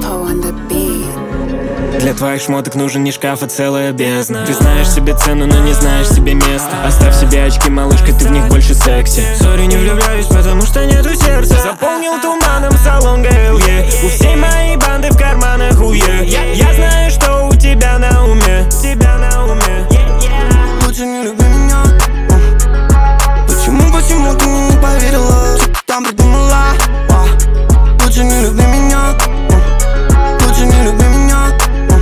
Для твоих шмоток нужен не шкаф, а целая бездна. Ты знаешь себе цену, но не знаешь себе места. Оставь себе очки, малышка, ты в них больше секси. Сори, не влюбляюсь, потому что нету сердца. Заполнил туманом салон ГЛЕ. У всей моей банды в карманах УЕ. Я знаю, что у тебя на уме. Лучше не люби меня. Почему ты мне не поверила? Что ты там придумала? Лучше не люби меня. Лучше не люби меня.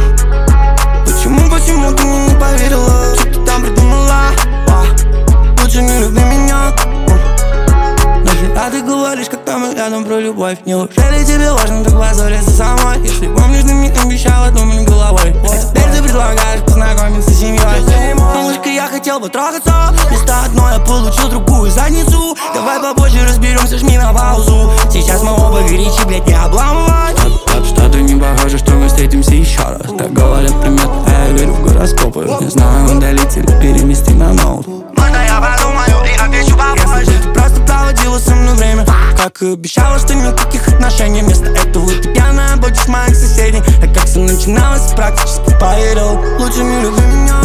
Почему ты мне не поверила? Что ты там придумала? Лучше не люби меня. Нахера ты говоришь, когда мы рядом про любовь? Неужели тебе важно так позориться со мной? Если помнишь, ты мне обещала думать головой. Теперь ты предлагаешь познакомиться с семьей. Малышка, я хотел бы трогаться. Вместо одной я получил другую задницу. Давай попозже разберемся, жми на паузу. Сейчас мы оба горячи, блядь, не обламывай. Что-то не похоже, что мы встретимся еще раз. Так говорят приметы, а я верю в гороскопы. Не знаю, удалить или перенести на ноут. Можно я подумаю и отвечу попозже. Если ты просто проводила со мной время, как и обещала, что никаких отношений. Вместо этого ты пьяная будешь моих соседей. А как все начиналось, практически поверил. Лучше не люби меня.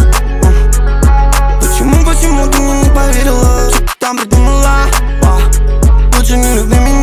Почему ты мне не поверила? Что ты там придумала? Лучше не люби меня.